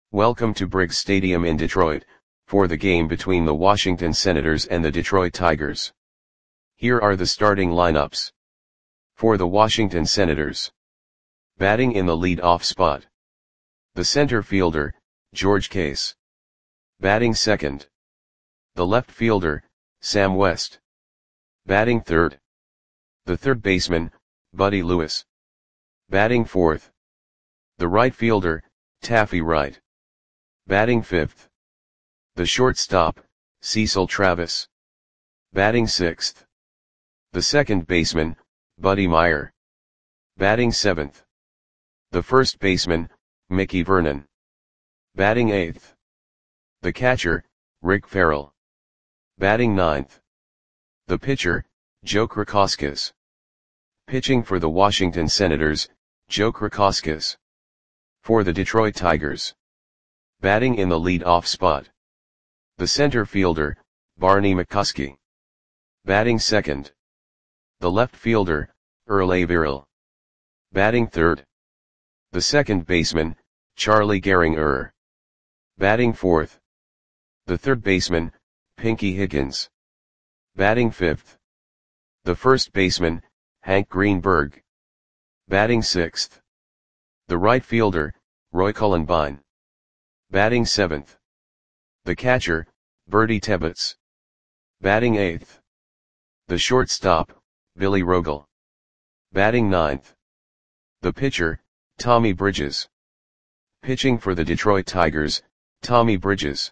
Welcome to Briggs Stadium in Detroit, for the game between the Washington Senators and the Detroit Tigers. Here are the starting lineups. For the Washington Senators. Batting in the lead-off spot. The center fielder, George Case. Batting second. The left fielder, Sam West. Batting third. The third baseman, Buddy Lewis. Batting fourth. The right fielder, Taffy Wright. Batting fifth. The shortstop, Cecil Travis. Batting sixth. The second baseman, Buddy Meyer. Batting seventh. The first baseman, Mickey Vernon. Batting eighth. The catcher, Rick Farrell. Batting ninth. The pitcher, Joe Krakoskas. Pitching for the Washington Senators, Joe Krakoskas. For the Detroit Tigers. Batting in the lead-off spot. The center fielder, Barney McCuskey. Batting second. The left fielder, Earl Averill. Batting third. The second baseman, Charlie Gehringer. Batting fourth. The third baseman, Pinky Higgins. Batting fifth. The first baseman, Hank Greenberg. Batting sixth. The right fielder, Roy Cullenbine. Batting seventh. The catcher, Bertie Tebbetts. Batting eighth. The shortstop, Billy Rogel. Batting ninth. The pitcher, Tommy Bridges. Pitching for the Detroit Tigers, Tommy Bridges.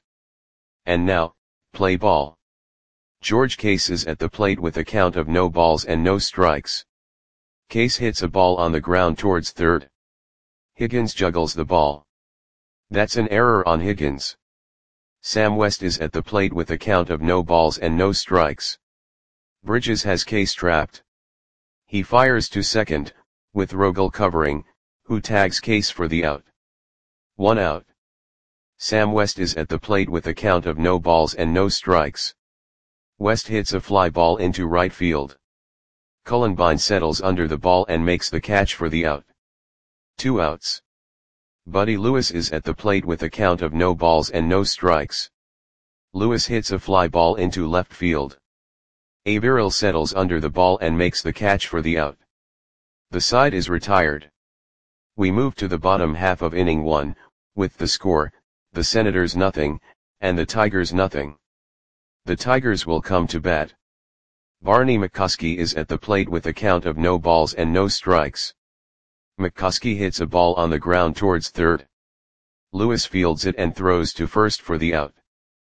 And now, play ball. George Case is at the plate with a count of no balls and no strikes. Case hits a ball on the ground towards third. Higgins juggles the ball. That's an error on Higgins. Sam West is at the plate with a count of no balls and no strikes. Bridges has Case trapped. He fires to second, with Rogel covering, who tags Case for the out. 1 out. Sam West is at the plate with a count of no balls and no strikes. West hits a fly ball into right field. Cullenbine settles under the ball and makes the catch for the out. 2 outs. Buddy Lewis is at the plate with a count of no balls and no strikes. Lewis hits a fly ball into left field. Averill settles under the ball and makes the catch for the out. The side is retired. We move to the bottom half of inning 1, with the score, the Senators nothing, and the Tigers nothing. The Tigers will come to bat. Barney McCuskey is at the plate with a count of no balls and no strikes. McCuskey hits a ball on the ground towards third. Lewis fields it and throws to first for the out.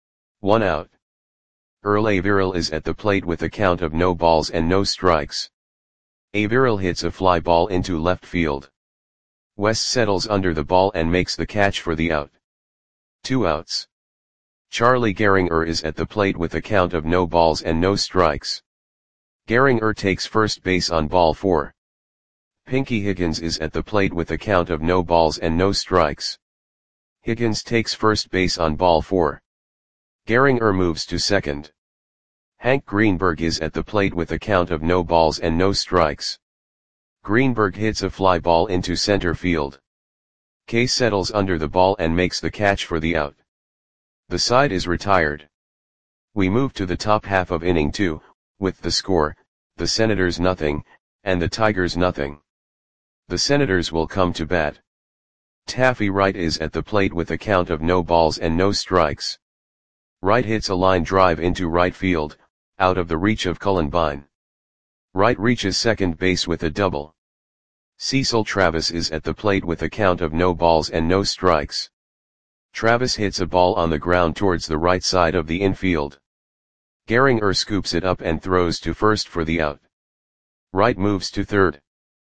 1 out. Earl Averill is at the plate with a count of no balls and no strikes. Averill hits a fly ball into left field. West settles under the ball and makes the catch for the out. 2 outs. Charlie Gehringer is at the plate with a count of no balls and no strikes. Gehringer takes first base on ball 4. Pinky Higgins is at the plate with a count of no balls and no strikes. Higgins takes first base on ball 4. Gehringer moves to second. Hank Greenberg is at the plate with a count of no balls and no strikes. Greenberg hits a fly ball into center field. Case settles under the ball and makes the catch for the out. The side is retired. We move to the top half of inning 2, with the score, the Senators nothing, and the Tigers nothing. The Senators will come to bat. Taffy Wright is at the plate with a count of no balls and no strikes. Wright hits a line drive into right field, out of the reach of Cullenbine. Wright reaches second base with a double. Cecil Travis is at the plate with a count of no balls and no strikes. Travis hits a ball on the ground towards the right side of the infield. Gehringer scoops it up and throws to first for the out. Wright moves to third.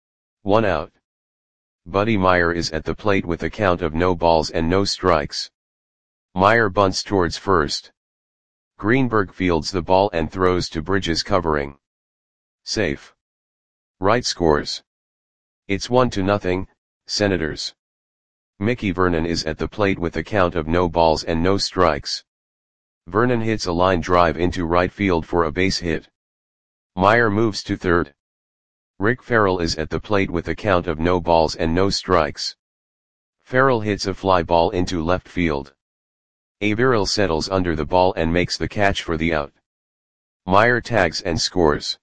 1 out. Buddy Meyer is at the plate with a count of no balls and no strikes. Meyer bunts towards first. Greenberg fields the ball and throws to Bridges covering. Safe. Wright scores. It's 1-0, Senators. Mickey Vernon is at the plate with a count of no balls and no strikes. Vernon hits a line drive into right field for a base hit. Meyer moves to third. Rick Farrell is at the plate with a count of no balls and no strikes. Farrell hits a fly ball into left field. Averill settles under the ball and makes the catch for the out. Meyer tags and scores.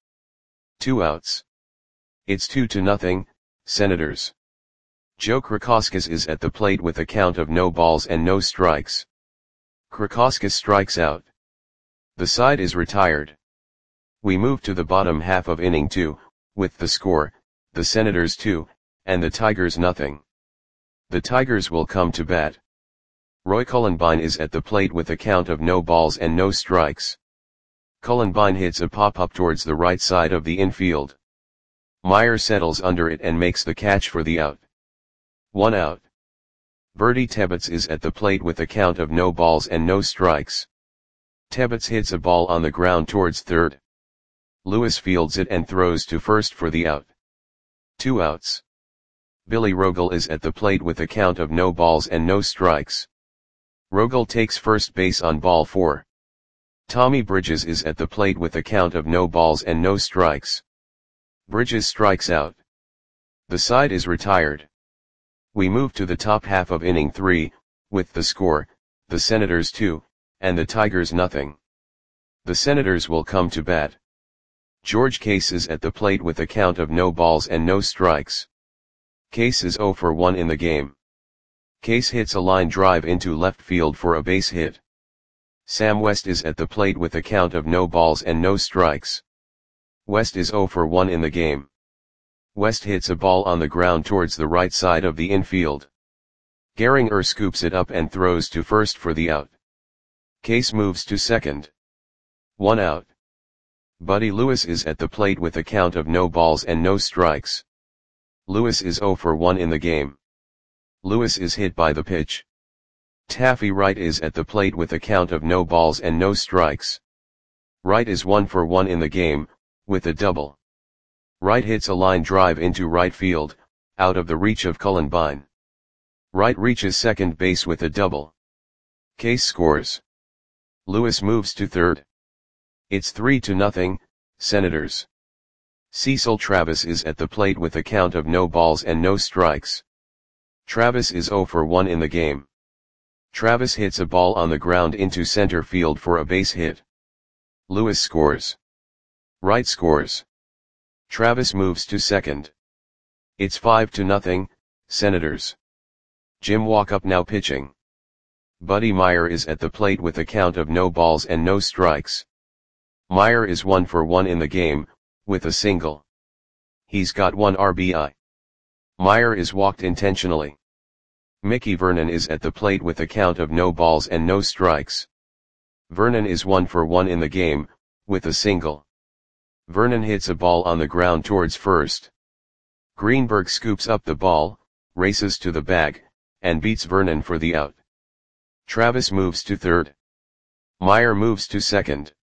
2 outs. It's 2-0, Senators. Joe Krakowskis is at the plate with a count of no balls and no strikes. Krakowskis strikes out. The side is retired. We move to the bottom half of inning 2, with the score, the Senators 2, and the Tigers nothing. The Tigers will come to bat. Roy Cullenbine is at the plate with a count of no balls and no strikes. Cullenbine hits a pop-up towards the right side of the infield. Meyer settles under it and makes the catch for the out. 1 out. Bertie Tebbets is at the plate with a count of no balls and no strikes. Tebbets hits a ball on the ground towards third. Lewis fields it and throws to first for the out. 2 outs. Billy Rogel is at the plate with a count of no balls and no strikes. Rogel takes first base on ball 4. Tommy Bridges is at the plate with a count of no balls and no strikes. Bridges strikes out. The side is retired. We move to the top half of inning 3, with the score, the Senators 2, and the Tigers nothing. The Senators will come to bat. George Case is at the plate with a count of no balls and no strikes. Case is 0 for 1 in the game. Case hits a line drive into left field for a base hit. Sam West is at the plate with a count of no balls and no strikes. West is 0 for 1 in the game. West hits a ball on the ground towards the right side of the infield. Gehringer scoops it up and throws to first for the out. Case moves to second. 1 out. Buddy Lewis is at the plate with a count of no balls and no strikes. Lewis is 0 for 1 in the game. Lewis is hit by the pitch. Taffy Wright is at the plate with a count of no balls and no strikes. Wright is 1 for 1 in the game, with a double. Wright hits a line drive into right field, out of the reach of Cullenbine. Wright reaches second base with a double. Case scores. Lewis moves to third. It's 3-0, Senators. Cecil Travis is at the plate with a count of no balls and no strikes. Travis is 0 for 1 in the game. Travis hits a ball on the ground into center field for a base hit. Lewis scores. Wright scores. Travis moves to second. It's 5-0, Senators. Jim Walkup now pitching. Buddy Meyer is at the plate with a count of no balls and no strikes. Meyer is 1 for 1 in the game, with a single. He's got 1 RBI. Meyer is walked intentionally. Mickey Vernon is at the plate with a count of no balls and no strikes. Vernon is 1 for 1 in the game, with a single. Vernon hits a ball on the ground towards first. Greenberg scoops up the ball, races to the bag, and beats Vernon for the out. Travis moves to third. Meyer moves to second.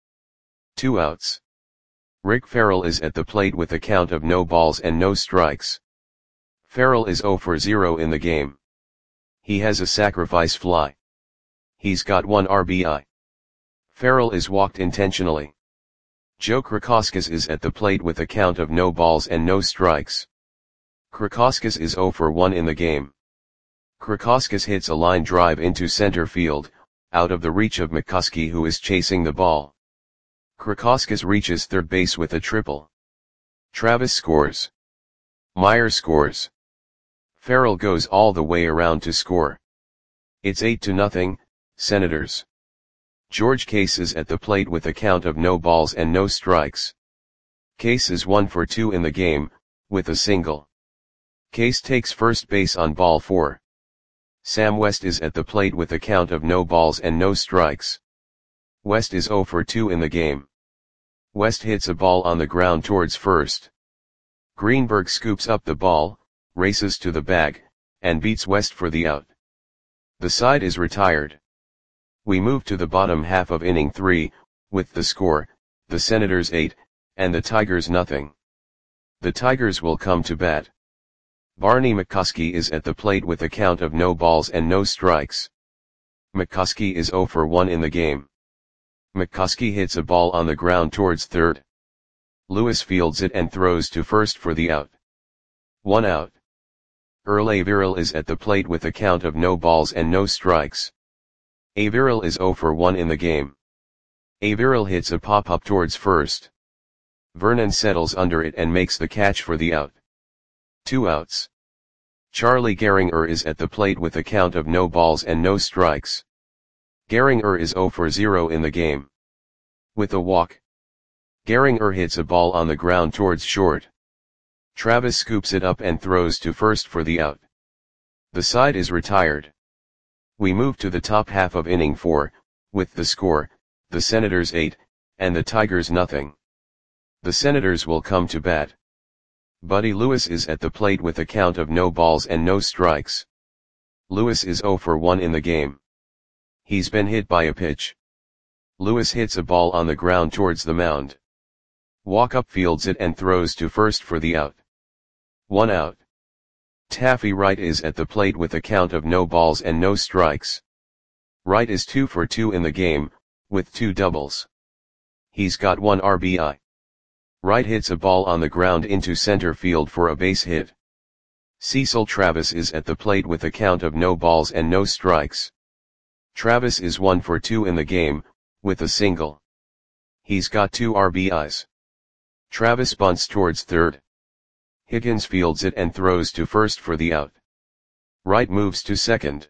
2 outs. Rick Farrell is at the plate with a count of no balls and no strikes. Farrell is 0 for 0 in the game. He has a sacrifice fly. He's got 1 RBI. Farrell is walked intentionally. Joe Krakowskis is at the plate with a count of no balls and no strikes. Krakowskis is 0 for 1 in the game. Krakowskis hits a line drive into center field, out of the reach of McCuskey, who is chasing the ball. Krakowskis reaches third base with a triple. Travis scores. Meyer scores. Farrell goes all the way around to score. It's 8-0, Senators. George Case is at the plate with a count of no balls and no strikes. Case is 1 for 2 in the game, with a single. Case takes first base on ball 4. Sam West is at the plate with a count of no balls and no strikes. West is 0 for 2 in the game. West hits a ball on the ground towards first. Greenberg scoops up the ball, races to the bag, and beats West for the out. The side is retired. We move to the bottom half of inning 3, with the score, the Senators 8, and the Tigers nothing. The Tigers will come to bat. Barney McCuskey is at the plate with a count of no balls and no strikes. McCuskey is 0 for 1 in the game. McCuskey hits a ball on the ground towards third. Lewis fields it and throws to first for the out. 1 out. Earl Averill is at the plate with a count of no balls and no strikes. Averill is 0 for 1 in the game. Averill hits a pop-up towards first. Vernon settles under it and makes the catch for the out. 2 outs. Charlie Gehringer is at the plate with a count of no balls and no strikes. Gehringer is 0 for 0 in the game. With a walk. Gehringer hits a ball on the ground towards short. Travis scoops it up and throws to first for the out. The side is retired. We move to the top half of inning 4, with the score, the Senators 8, and the Tigers nothing. The Senators will come to bat. Buddy Lewis is at the plate with a count of no balls and no strikes. Lewis is 0 for 1 in the game. He's been hit by a pitch. Lewis hits a ball on the ground towards the mound. Walkup fields it and throws to first for the out. 1 out. Taffy Wright is at the plate with a count of no balls and no strikes. Wright is 2 for 2 in the game, with 2 doubles. He's got 1 RBI. Wright hits a ball on the ground into center field for a base hit. Cecil Travis is at the plate with a count of no balls and no strikes. Travis is 1 for 2 in the game, with a single. He's got 2 RBIs. Travis bunts towards third. Higgins fields it and throws to first for the out. Wright moves to second.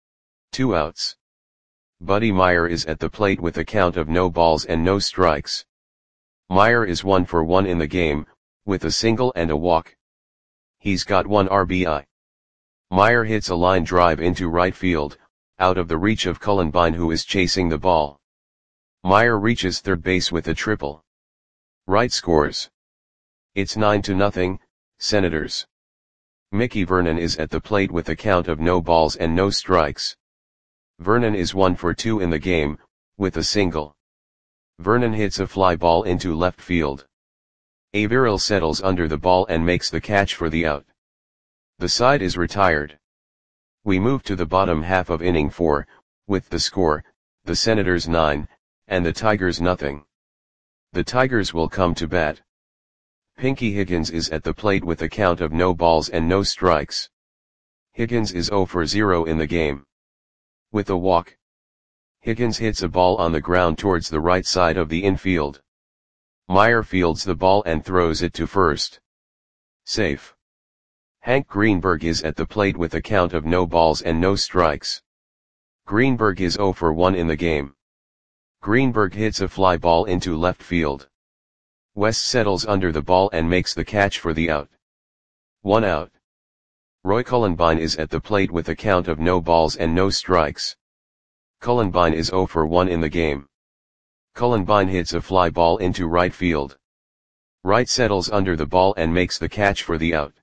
2 outs. Buddy Meyer is at the plate with a count of no balls and no strikes. Meyer is 1 for 1 in the game, with a single and a walk. He's got 1 RBI. Meyer hits a line drive into right field, out of the reach of Cullenbine, who is chasing the ball. Meyer reaches third base with a triple. Wright scores. It's 9-0, Senators. Mickey Vernon is at the plate with a count of no balls and no strikes. Vernon is 1 for 2 in the game, with a single. Vernon hits a fly ball into left field. Averill settles under the ball and makes the catch for the out. The side is retired. We move to the bottom half of inning 4, with the score, the Senators 9, and the Tigers nothing. The Tigers will come to bat. Pinky Higgins is at the plate with a count of no balls and no strikes. Higgins is 0 for 0 in the game. With a walk. Higgins hits a ball on the ground towards the right side of the infield. Meyer fields the ball and throws it to first. Safe. Hank Greenberg is at the plate with a count of no balls and no strikes. Greenberg is 0 for 1 in the game. Greenberg hits a fly ball into left field. West settles under the ball and makes the catch for the out. 1 out. Roy Cullenbine is at the plate with a count of no balls and no strikes. Cullenbine is 0 for 1 in the game. Cullenbine hits a fly ball into right field. Wright settles under the ball and makes the catch for the out.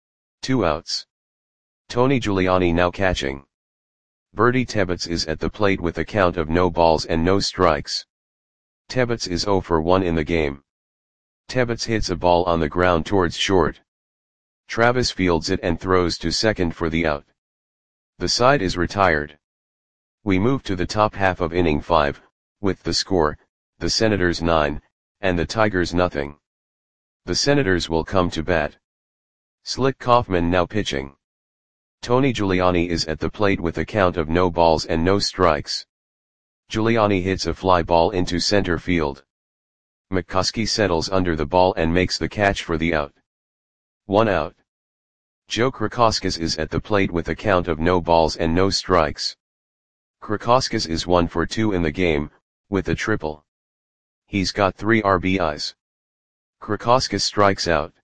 2 outs. Tony Giuliani now catching. Bertie Tebbetts is at the plate with a count of no balls and no strikes. Tebbetts is 0 for 1 in the game. Tebbetts hits a ball on the ground towards short. Travis fields it and throws to second for the out. The side is retired. We move to the top half of inning 5, with the score, the Senators 9, and the Tigers nothing. The Senators will come to bat. Slick Kaufman now pitching. Tony Giuliani is at the plate with a count of no balls and no strikes. Giuliani hits a fly ball into center field. McCoskey settles under the ball and makes the catch for the out. 1 out. Joe Krakoskas is at the plate with a count of no balls and no strikes. Krakoskas is 1 for 2 in the game, with a triple. He's got 3 RBIs. Krakoskas strikes out.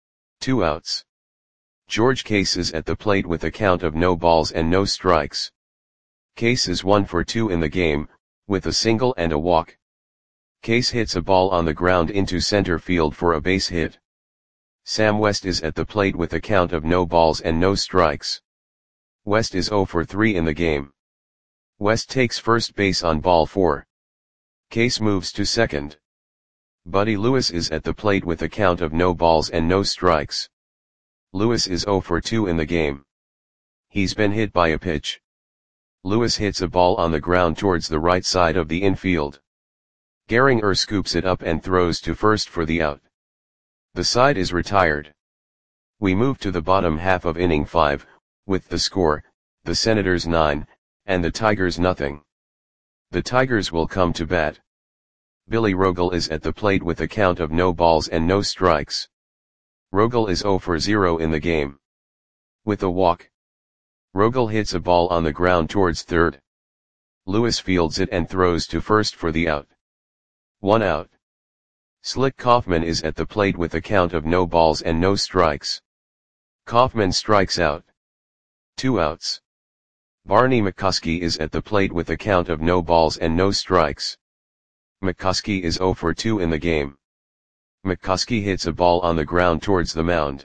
2 outs. George Case is at the plate with a count of no balls and no strikes. Case is 1 for 2 in the game, with a single and a walk. Case hits a ball on the ground into center field for a base hit. Sam West is at the plate with a count of no balls and no strikes. West is 0 for 3 in the game. West takes first base on ball 4. Case moves to second. Buddy Lewis is at the plate with a count of no balls and no strikes. Lewis is 0 for 2 in the game. He's been hit by a pitch. Lewis hits a ball on the ground towards the right side of the infield. Gehringer scoops it up and throws to first for the out. The side is retired. We move to the bottom half of inning 5, with the score, the Senators 9, and the Tigers nothing. The Tigers will come to bat. Billy Rogel is at the plate with a count of no balls and no strikes. Rogel is 0 for 0 in the game. With a walk, Rogel hits a ball on the ground towards third. Lewis fields it and throws to first for the out. 1 out. Slick Kaufman is at the plate with a count of no balls and no strikes. Kaufman strikes out. 2 outs. Barney McCoskey is at the plate with a count of no balls and no strikes. McCoskey is 0 for 2 in the game. McCoskey hits a ball on the ground towards the mound.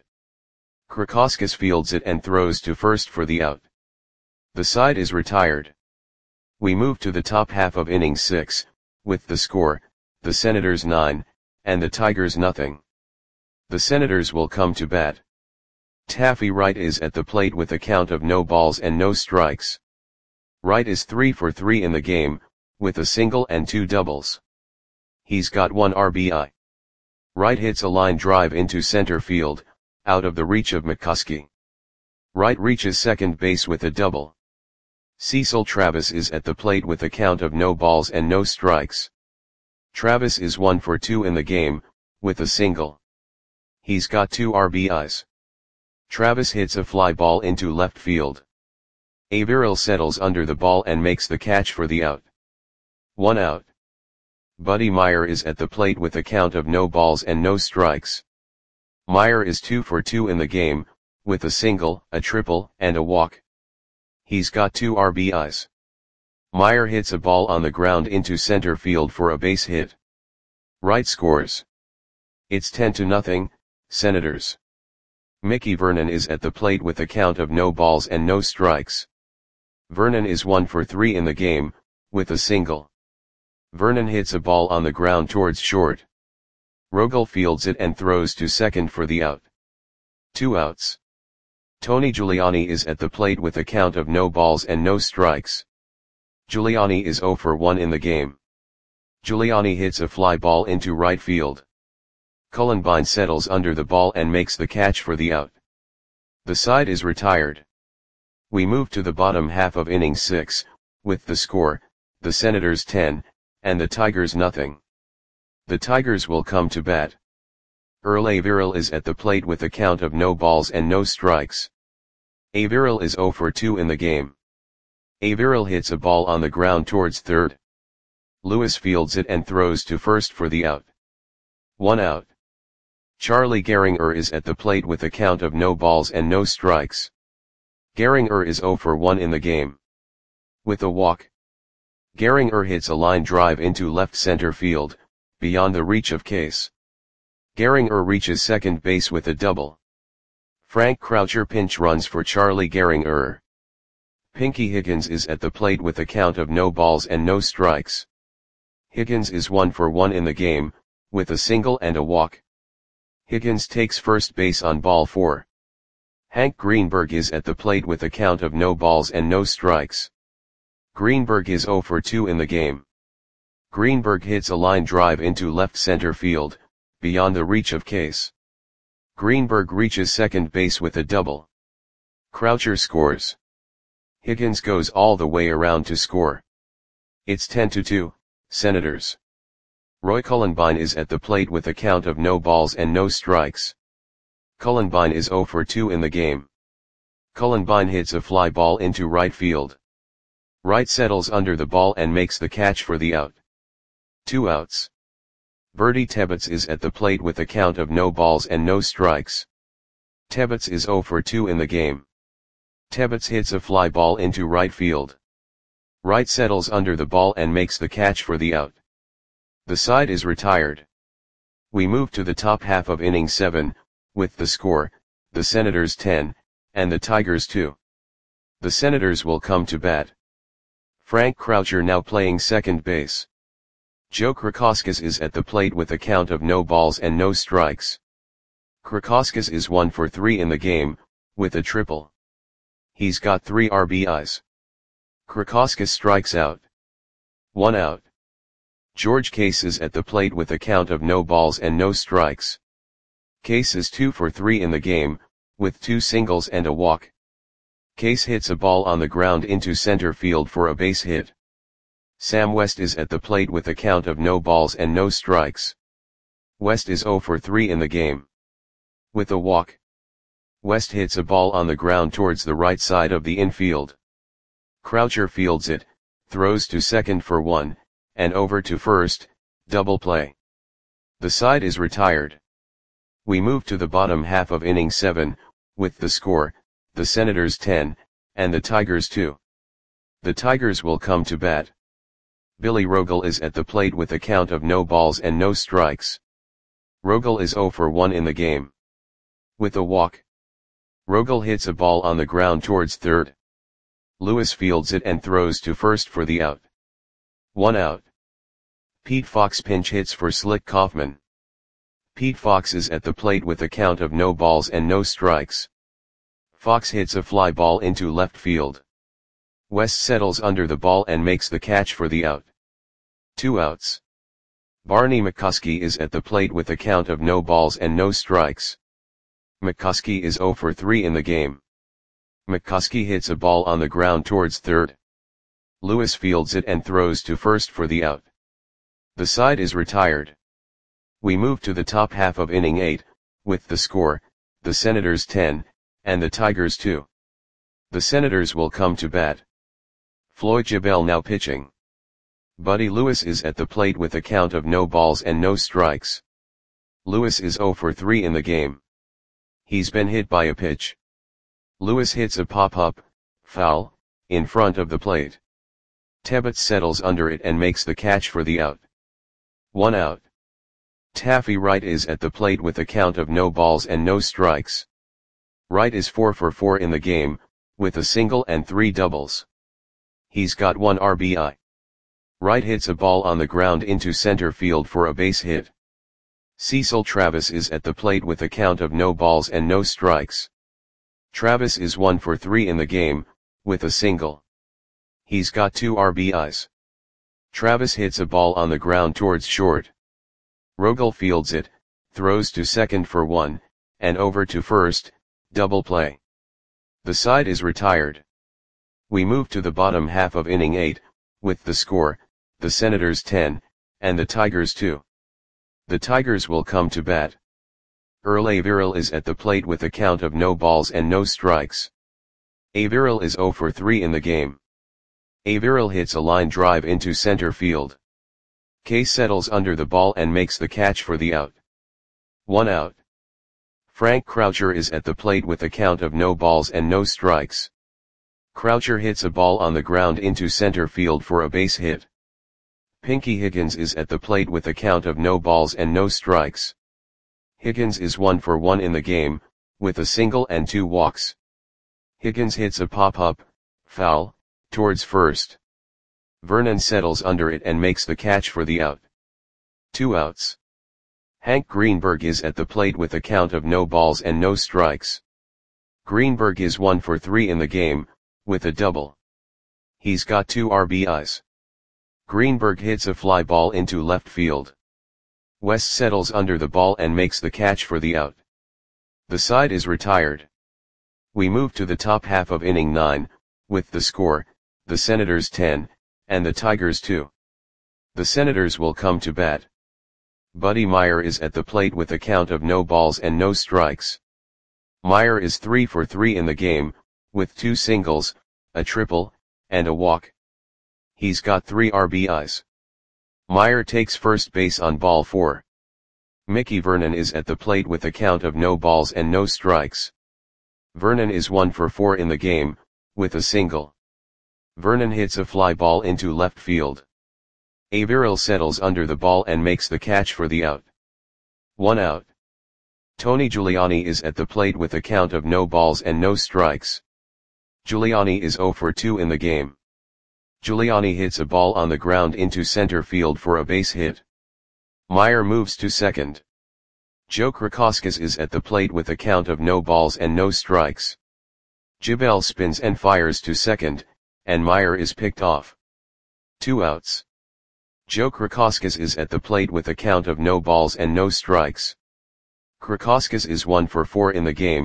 Krakowskis fields it and throws to first for the out. The side is retired. We move to the top half of inning 6, with the score, the Senators 9, and the Tigers nothing. The Senators will come to bat. Taffy Wright is at the plate with a count of no balls and no strikes. Wright is 3 for 3 in the game, with a single and 2 doubles. He's got 1 RBI. Wright hits a line drive into center field, out of the reach of McCoskey. Wright reaches second base with a double. Cecil Travis is at the plate with a count of no balls and no strikes. Travis is 1 for 2 in the game, with a single. He's got 2 RBIs. Travis hits a fly ball into left field. Averill settles under the ball and makes the catch for the out. 1 out. Buddy Meyer is at the plate with a count of no balls and no strikes. Meyer is 2 for 2 in the game, with a single, a triple, and a walk. He's got 2 RBIs. Meyer hits a ball on the ground into center field for a base hit. Wright scores. It's 10-0, Senators. Mickey Vernon is at the plate with a count of no balls and no strikes. Vernon is 1 for 3 in the game, with a single. Vernon hits a ball on the ground towards short. Rogel fields it and throws to second for the out. 2 outs. Tony Giuliani is at the plate with a count of no balls and no strikes. Giuliani is 0 for 1 in the game. Giuliani hits a fly ball into right field. Cullenbine settles under the ball and makes the catch for the out. The side is retired. We move to the bottom half of inning 6, with the score, the Senators 10, and the Tigers nothing. The Tigers will come to bat. Earl Averill is at the plate with a count of no balls and no strikes. Averill is 0 for 2 in the game. Averill hits a ball on the ground towards third. Lewis fields it and throws to first for the out. 1 out. Charlie Gehringer is at the plate with a count of no balls and no strikes. Gehringer is 0 for 1 in the game. With a walk, Gehringer hits a line drive into left center field, beyond the reach of Case. Gehringer reaches second base with a double. Frank Croucher pinch runs for Charlie Gehringer. Pinky Higgins is at the plate with a count of no balls and no strikes. Higgins is 1 for 1 in the game, with a single and a walk. Higgins takes first base on ball 4. Hank Greenberg is at the plate with a count of no balls and no strikes. Greenberg is 0 for 2 in the game. Greenberg hits a line drive into left center field, beyond the reach of Case. Greenberg reaches second base with a double. Croucher scores. Higgins goes all the way around to score. It's 10-2, Senators. Roy Cullenbine is at the plate with a count of no balls and no strikes. Cullenbine is 0 for 2 in the game. Cullenbine hits a fly ball into right field. Wright settles under the ball and makes the catch for the out. 2 outs. Bertie Tebbetts is at the plate with a count of no balls and no strikes. Tebbetts is 0 for 2 in the game. Tebbetts hits a fly ball into right field. Wright settles under the ball and makes the catch for the out. The side is retired. We move to the top half of inning 7, with the score, the Senators 10, and the Tigers 2. The Senators will come to bat. Frank Croucher now playing second base. Joe Krakowskis is at the plate with a count of no balls and no strikes. Krakowskis is 1 for 3 in the game, with a triple. He's got 3 RBIs. Krakowskis strikes out. 1 out. George Case is at the plate with a count of no balls and no strikes. Case is 2 for 3 in the game, with 2 singles and a walk. Case hits a ball on the ground into center field for a base hit. Sam West is at the plate with a count of no balls and no strikes. West is 0 for 3 in the game. With a walk, West hits a ball on the ground towards the right side of the infield. Croucher fields it, throws to second for 1, and over to first, double play. The side is retired. We move to the bottom half of inning 7, with the score, the Senators 10, and the Tigers 2. The Tigers will come to bat. Billy Rogel is at the plate with a count of no balls and no strikes. Rogel is 0 for 1 in the game. With a walk, Rogel hits a ball on the ground towards third. Lewis fields it and throws to first for the out. 1 out. Pete Fox pinch hits for Slick Kaufman. Pete Fox is at the plate with a count of no balls and no strikes. Fox hits a fly ball into left field. West settles under the ball and makes the catch for the out. 2 outs. Barney McCoskey is at the plate with a count of no balls and no strikes. McCoskey is 0 for 3 in the game. McCoskey hits a ball on the ground towards third. Lewis fields it and throws to first for the out. The side is retired. We move to the top half of inning 8, with the score, the Senators 10, and the Tigers 2. The Senators will come to bat. Floyd Jebel now pitching. Buddy Lewis is at the plate with a count of no balls and no strikes. Lewis is 0 for 3 in the game. He's been hit by a pitch. Lewis hits a pop-up, foul, in front of the plate. Tebbets settles under it and makes the catch for the out. 1 out. Taffy Wright is at the plate with a count of no balls and no strikes. Wright is 4 for 4 in the game, with a single and 3 doubles. He's got 1 RBI. Wright hits a ball on the ground into center field for a base hit. Cecil Travis is at the plate with a count of no balls and no strikes. Travis is 1 for 3 in the game, with a single. He's got 2 RBIs. Travis hits a ball on the ground towards short. Rogel fields it, throws to second for 1, and over to first, double play. The side is retired. We move to the bottom half of inning 8, with the score, the Senators 10, and the Tigers 2. The Tigers will come to bat. Earl Averill is at the plate with a count of no balls and no strikes. Averill is 0 for 3 in the game. Averill hits a line drive into center field. Case settles under the ball and makes the catch for the out. 1 out. Frank Croucher is at the plate with a count of no balls and no strikes. Croucher hits a ball on the ground into center field for a base hit. Pinky Higgins is at the plate with a count of no balls and no strikes. Higgins is 1 for 1 in the game, with a single and 2 walks. Higgins hits a pop-up, foul, towards first. Vernon settles under it and makes the catch for the out. 2 outs. Hank Greenberg is at the plate with a count of no balls and no strikes. Greenberg is 1 for 3 in the game, with a double. He's got 2 RBIs. Greenberg hits a fly ball into left field. West settles under the ball and makes the catch for the out. The side is retired. We move to the top half of inning 9, with the score, the Senators 10, and the Tigers 2. The Senators will come to bat. Buddy Meyer is at the plate with a count of no balls and no strikes. Meyer is 3 for 3 in the game, with 2 singles, a triple, and a walk. He's got 3 RBIs. Meyer takes first base on ball 4. Mickey Vernon is at the plate with a count of no balls and no strikes. Vernon is 1 for 4 in the game, with a single. Vernon hits a fly ball into left field. Averill settles under the ball and makes the catch for the out. 1 out. Tony Giuliani is at the plate with a count of no balls and no strikes. Giuliani is 0 for 2 in the game. Giuliani hits a ball on the ground into center field for a base hit. Meyer moves to second. Joe Krakowskis is at the plate with a count of no balls and no strikes. Jebel spins and fires to second, and Meyer is picked off. 2 outs. Joe Krakowskis is at the plate with a count of no balls and no strikes. Krakowskis is 1 for 4 in the game,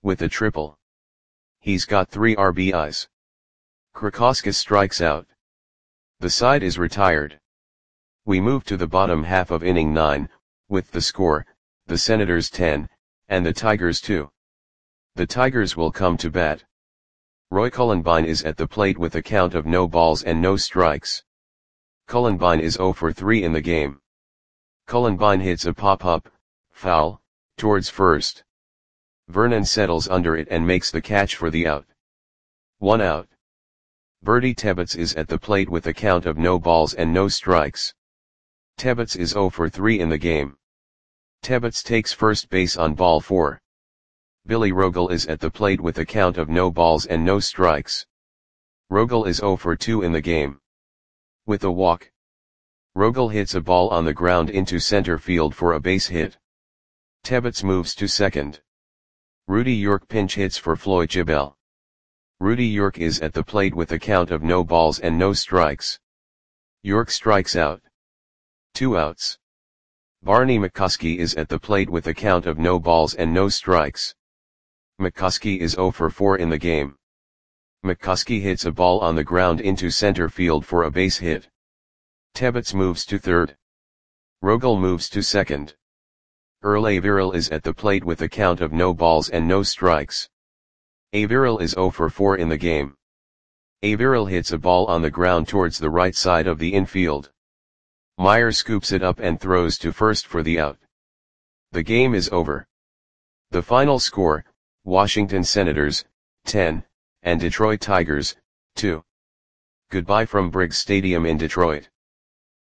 with a triple. He's got 3 RBIs. Krakowskis strikes out. The side is retired. We move to the bottom half of inning 9, with the score, the Senators 10, and the Tigers 2. The Tigers will come to bat. Roy Cullenbine is at the plate with a count of no balls and no strikes. Cullenbine is 0 for 3 in the game. Cullenbine hits a pop-up, foul, towards first. Vernon settles under it and makes the catch for the out. 1 out. Bertie Tebbets is at the plate with a count of no balls and no strikes. Tebbets is 0 for 3 in the game. Tebbets takes first base on ball 4. Billy Rogel is at the plate with a count of no balls and no strikes. Rogel is 0 for 2 in the game. With a walk, Rogel hits a ball on the ground into center field for a base hit. Tebbets moves to second. Rudy York pinch hits for Floyd Gibel. Rudy York is at the plate with a count of no balls and no strikes. York strikes out. 2 outs. Barney McCoskey is at the plate with a count of no balls and no strikes. McCoskey is 0 for 4 in the game. McCoskey hits a ball on the ground into center field for a base hit. Tebbets moves to third. Rogel moves to second. Earl Averill is at the plate with a count of no balls and no strikes. Averill is 0 for 4 in the game. Averill hits a ball on the ground towards the right side of the infield. Meyer scoops it up and throws to first for the out. The game is over. The final score, Washington Senators, 10, and Detroit Tigers, 2. Goodbye from Briggs Stadium in Detroit.